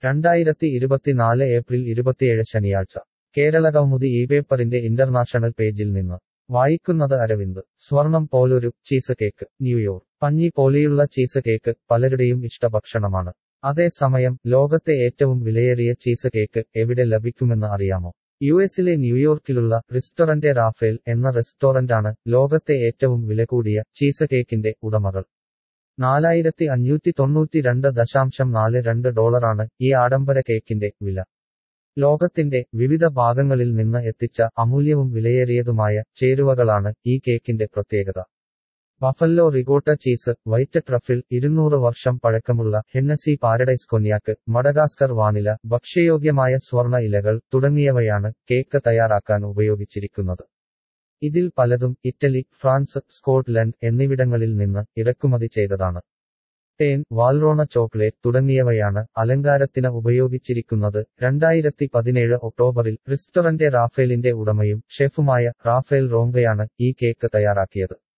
2024 April 27 ശനിയാഴ്ച കേരള കൗമുദി പേപ്പറിന്റെ international പേജിൽ നിന്ന് വായിക്കുന്നത് അരവിന്ദ്. സ്വർണം പോലൊരു ചീസ് കേക്ക്. ന്യൂയോർക്ക്. പഞ്ഞി പോലെയുള്ള ചീസ് കേക്ക് പലരുടെയും ഇഷ്ടഭക്ഷണമാണ്. അതേസമയം ലോകത്തെ ഏറ്റവും വിലയേറിയ ചീസ് കേക്ക് എവിടെ ലഭിക്കുമെന്ന് അറിയാമോ? യുഎസിലെ ന്യൂയോർക്കിലുള്ള റെസ്റ്റോറന്റ് റാഫേൽ എന്ന റെസ്റ്റോറന്റാണ് ലോകത്തെ ഏറ്റവും വിലകൂടിയ ചീസ് കേക്കിന്റെ ഉടമകൾ. $4592.42 ഈ ആഡംബര കേക്കിന്റെ വില. ലോകത്തിന്റെ വിവിധ ഭാഗങ്ങളിൽ നിന്ന് എത്തിച്ച അമൂല്യവും വിലയേറിയതുമായ ചേരുവകളാണ് ഈ കേക്കിന്റെ പ്രത്യേകത. Buffalo ricotta cheese, white truffle, 200 വർഷം പഴക്കമുള്ള Hennessy paradise cognac, Madagascar vanilla, ഭക്ഷ്യയോഗ്യമായ സ്വർണ്ണ ഇലകൾ തുടങ്ങിയവയാണ് കേക്ക് തയ്യാറാക്കാൻ ഉപയോഗിച്ചിരിക്കുന്നത്. ഇതിൽ പലതും ഇറ്റലി, ഫ്രാൻസ്, സ്കോട്ട്ലൻഡ് എന്നിവിടങ്ങളിൽ നിന്ന് ഇറക്കുമതി ചെയ്തതാണ്. തേൻ, വാൽറോണ ചോക്ലേറ്റ് തുടങ്ങിയവയാണ് അലങ്കാരത്തിന് ഉപയോഗിച്ചിരിക്കുന്നത്. 2017 ഒക്ടോബറിൽ റെസ്റ്റോറന്റ് റാഫേലിന്റെ ഉടമയും ഷെഫുമായ റാഫേൽ റോങ്കയാണ് ഈ കേക്ക് തയ്യാറാക്കിയത്.